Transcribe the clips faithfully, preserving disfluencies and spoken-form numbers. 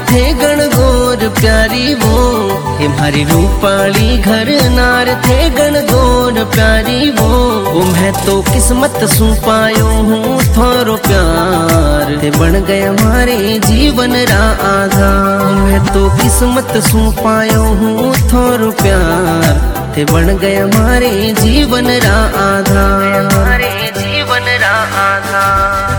थे गणगौर प्यारी वो, हे मारी रूपाली घर नार थे गणगौर प्यारी वो। ओ मैं तो किस्मत सू पायो हूँ थारो प्यार, ते बन गया हमारे जीवन रा आधार। मैं तो किस्मत सू पायो हूँ थारो प्यार, ते बन गया हमारे जीवन रा आधार, हमारे जीवन रा आधार।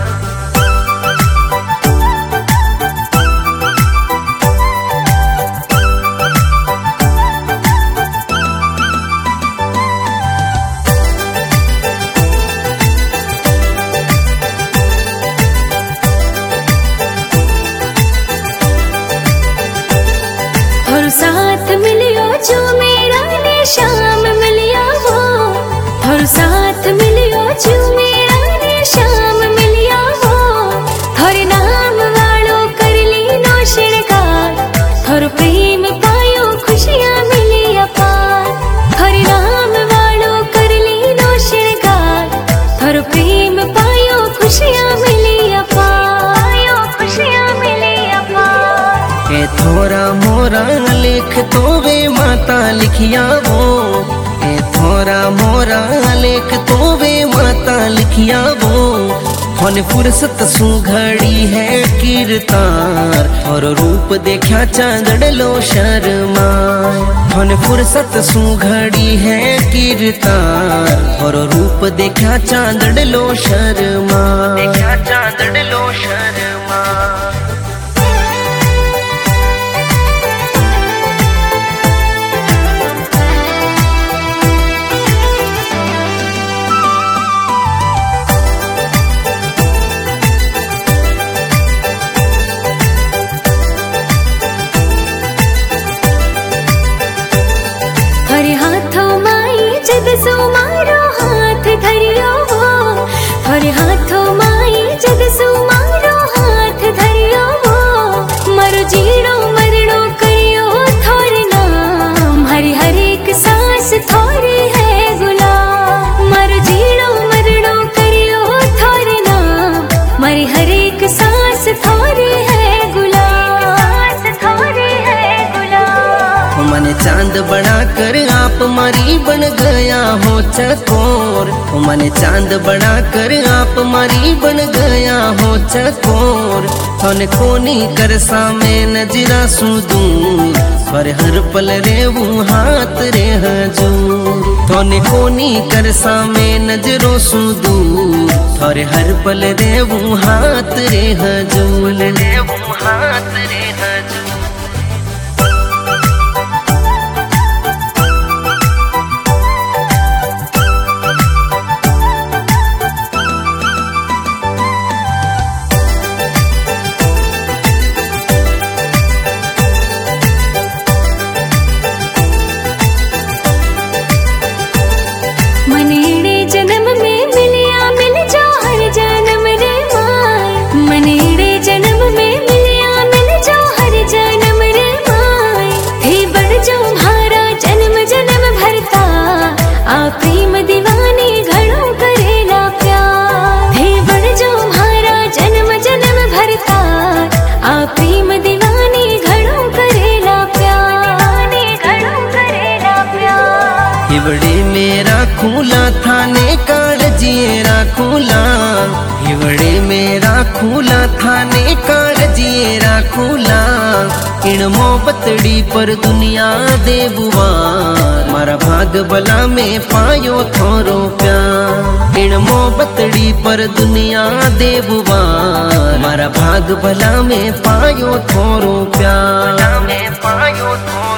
और साथ मिलियो जो मेरा ने शाम मिलिया वो, और साथ मिलियो जो मेरा ने शाम मिलिया वो। हर नाम वालो कर ली नो शिरकार, हर प्रेम पायो खुशियाँ मिली अपार। हर नाम वालो कर ली नो शिरकार, हर प्रेम पायो खुशियाँ मिली अपार, पायो खुशियाँ मिली अपार। ए थोरा मोरा लेख तो वे माता लिखिया वो, ए थोरा मोरा लेख तो वे माता लिखिया वो। होने फुर्सत सू घड़ी है कीर्तार, और रूप देखा चांदड़ लो शर्मा। होने फुर्सत सू घड़ी है कीर्तार, और रूप देखा चांदड़ लो शर्मा, देखा चांदड़ लो शर्मा। हर हाथों माई जग सो मारो हाथ धरियो वो, हर हाथों माई जग सो मारो हाथ धरियो वो। मरो जीरो मरणो करियो थोर नाम, हरि हर एक सांस थोरी है गुलाम। मरो जीरो मरणो करियो थोर नाम, मरी हर एक सांस थोरी है गुलाम, सांस थोरी है गुलाम। मैंने चांद बनाकर आप मारी बन गया हो चकोर, मैंने चांद बनाकर आप मारी बन गया हो चकोर। थोने कोनी कर सामे नजरा सू दूर, पर हर पल रे वो हाथ रे हजूर। थोने कोनी कर सामे नजरों सू दूर, और हर पल रे वो हाथ रे हजूर, रे वो हाथ रे हजूर। मनेड़े जन्म में मिलिया मिल जा हर जन्म रे माय, मनेड़े जन्म में मिलिया मिल जा हर जन्म रे माय। थे बढ़ जो म्हारा जन्म जन्म भरता, आ प्रेम दीवानी घणो करेला प्यार। थे बढ़ जो म्हारा जन्म जन्म भरता, आ प्रेम दीवानी घणो करेला प्यार, घणो करेला प्यार। हिवड़े मेरा खूला थाने काल जिएरा खूला, हिवड़े मेरा खूला थाने काल जिएरा खूला। इण मोहब्बतड़ी पर दुनिया दे बुवार, मारा भाग भला में पायो थोरो प्यार। इण मोहब्बतड़ी पर दुनिया दे बुवार, मारा भाग भला में पायो थोरो प्यार, में पायो थोरो